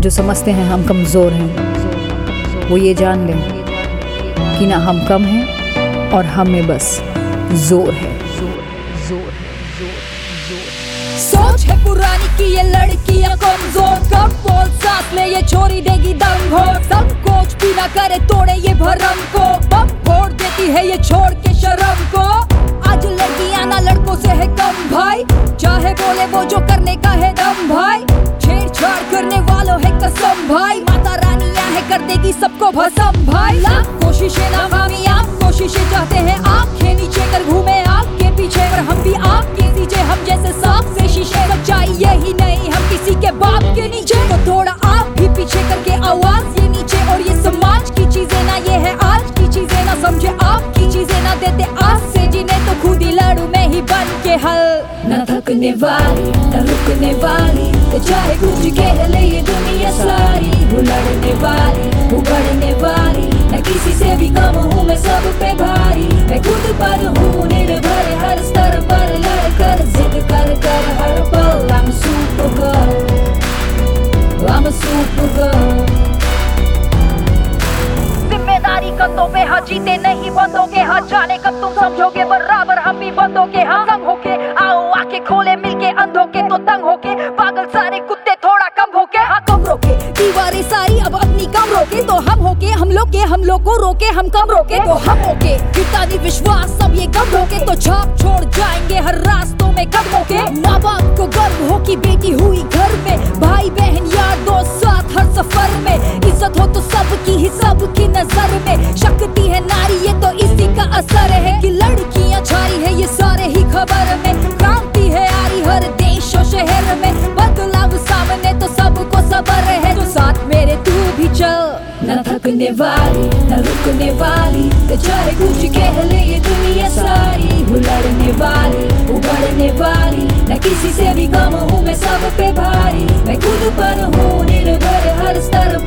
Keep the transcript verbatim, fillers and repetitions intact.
जो समझते हैं हम कमज़ोर हैं वो ये जान लें कि ना हम कम हैं और हम में बस जोर है। सोच है पुरानी कि ये लड़कियां कमजोर, कब बोल साथ में ये छोरी देगी दम घोर। सब कोच भी ना करे तोड़े ये भरम को, बम फोड़ देती है ये छोड़ के शर्म को। आज लड़कियां ना लड़कों से है कम भाई, चाहे बोले वो जो करने का है दम भाई। छेड़छाड़ करने वालों है कसम भाई, माता रानियां है कर देगी सबको भस्म भाई। लाख कोशिशें नाकामयाब कोशिशें चाहते हैं आंखें नीचे कर घूमे आग के पीछे, पर हम भी आग के नीचे हम जैसे साफ से शीशे। सच्चाई यही नहीं हम किसी के बाप के नीचे, तो थोड़ा आप भी पीछे करके आवाज ये नीचे। और ये समाज की चीजें ना ये है आज की चीजें, ना समझे आपकी चीजें ना देते आज से जिन्हें, तो खुद ही लड़ू में ही बन के हल। न थकने वाली न रुकने वाली, तो चाहे कुछ कह ले ये दुनिया सारी। वो लड़ने वाली वो बढ़ने वाली, न किसी से भी कम हूँ मैं सब पे भारी। मैं खुद पर हूँ निर्भर हर स्तर पर, लड़ कर जिद कर कर हर पल। I'm a super girl, I'm a super girl। जिम्मेदारी कंधों पे हाँ, जीते नहीं बंदों के हाँ। जाने कब तुम समझोगे बराबर हम भी बंदों के हाँ। संग होके आओ आके खोले मिलके अंधों के, तो तंग होके पागल सारे कुत्ते थोड़ा कम होके। हाँ कम रोके दीवारें सारी अब अपनी कम रोके, तो हम होके हम लोग के हम लोग को रोके हम कम रोके। तो हम होके कितानी विश्वास सब ये कम रोके, तो छाप छोड़ जाएंगे हर रास्तों में कदमों के। माँ बाप को गर्व हो कि बेटी हुई घर में, भाई बहन यार दोस्त साथ हर सफर में। इज्जत हो तो सबकी ही सबकी नजर में, शक्ति है नारी ये तो इसी का असर है। कि लड़कियां छाई है ये सारे ही खबर में, क्रांति है आ रही हर देश और शहर में। बदलाव सामने तो सबको सबर है, तो साथ मेरे तू भी चल। न थकने वाली न रुकने वाली, तो चाहे कुछ कह ले ये दुनिया सारी। वो लड़ने वाली वो बढ़ने वाली, न किसी से भी कम हूँ मैं सब पे भारी। मैं खुद पर हूँ निर्भर हर स्तर